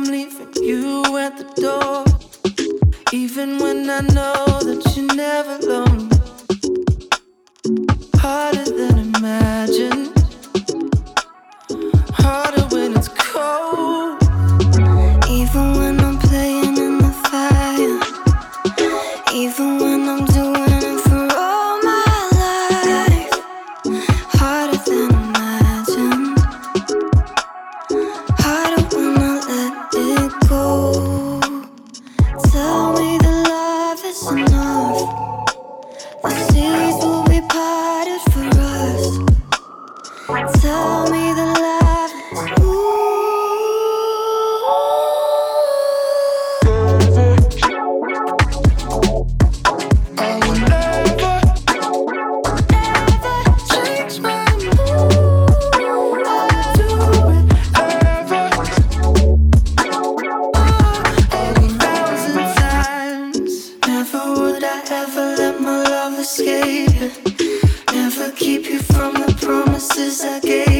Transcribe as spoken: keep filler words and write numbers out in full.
leaving you at the door. Even when I know that you never love me. Harder than imagined. Harder when it's cold. Even when I'm playing in the fire. Even when I'm doing it for all my life. Harder than imagined. Harder when I let it go. Tell me that love is enough. The seas will be parted for us. Tell me that love is I will never, ever change my mood. I'll do it ever, oh, a thousand times. Never would I ever let my love escape. Never keep you from the promises I gave.